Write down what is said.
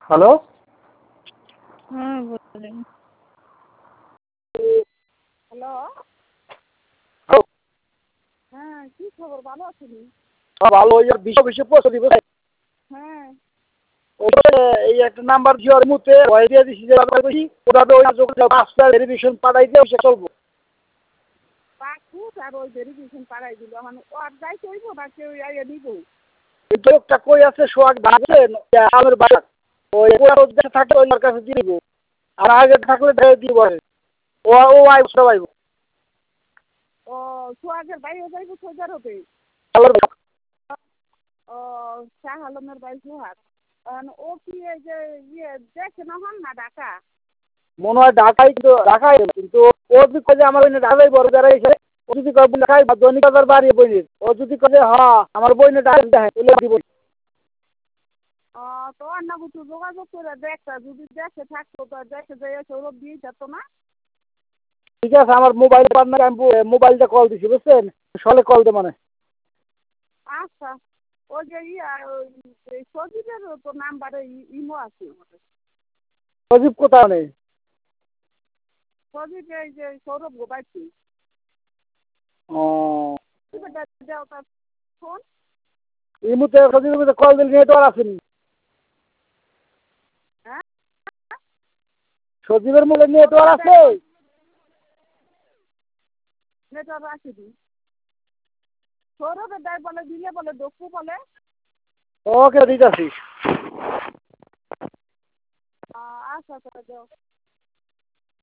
Hello. হ্যাঁ বলেন। Hello. হ্যাঁ, কি খবর, ভালো আছেন? ভালো, ওই বিষয় বিষয় পৌঁছে দিব। হ্যাঁ। এই একটা নাম্বার দিয়ে ওর মুহূর্তে ভয় দিয়ে দিছি যে বেশি ওটা তো ওই পাঁচটা ভেরিফিকেশন পাঠাই দিয়ে সে চলবো। পাসপোর্ট আর ওই ভেরিফিকেশন পাঠাই দিল, মানে ওর যাইতে হইব না কেউ আইয়া দিব? এই লোকটা কই আছে সোহাগ ভাবছেন আমের বাড়ি ওই থাকে ওই কাছে দিয়ে দিব। আর আগে থাকলে দিব ও ও আইব সব আইব। ও সোহাগের বাইরে যাইব সোজার হবে। ও শাহ আলমের বাড়ি সোহাগ। ও কি এই যে ইয়ে দেখে না হন না ঢাকা? মনে হয় ঢাকায়, কিন্তু ঢাকায় কিন্তু ও যদি কয়ে আমার ওই ঢাকায় বড় যারা এসে ও যদি কয়ে ঢাকায় দৈনিক বাজার বাড়ি বই ও যদি কয়ে হ্যাঁ আমার বই না ঢাকায় দেখে দিব। ও তো অন্য কিছু যোগাযোগ করে দেখতা, যদি দেখে থাকতো তো দেখে যাইয়া সৌরভ দিয়ে যেত না? ঠিক আছে, আমার মোবাইল পার্টনার আমি মোবাইলটা কল দিছি বুঝছেন, সলে কল দে মানে। আচ্ছা। ওই যে ইয়া ওই সজিবের তো নাম্বারে ইমো আছে। সজীব কোথাও নেই। সজিব এই যে সৌরভ গোবাইছি। ও দেও তার ফোন। এই মুহূর্তে সজীবের কল দিলে নেটওয়ার্ক আসেনি। হ্যাঁ, সজীবের মূলে নেটওয়ার্ক আছে। নেটওয়ার্ক আসেনি। সৌরভের দেয় বলে, দিলে বলে দক্ষ বলে। ওকে ঠিক আছে। আচ্ছা আচ্ছা দেও।